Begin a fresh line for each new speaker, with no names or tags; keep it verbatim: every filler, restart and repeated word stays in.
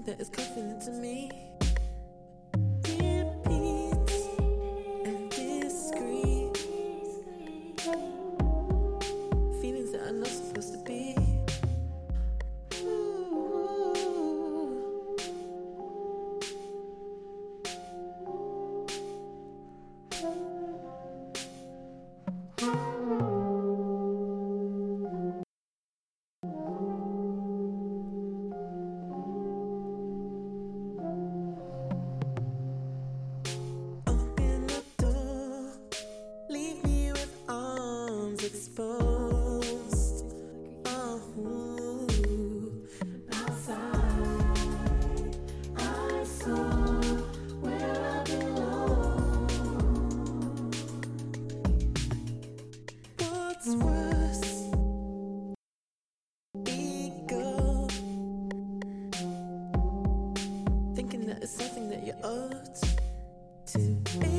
something that is coming to me. Repeat and discreet. Feelings that are not supposed to be. Exposed. Oh, outside, I saw where I belong. What's worse? Ego. Thinking that it's something that you ought to.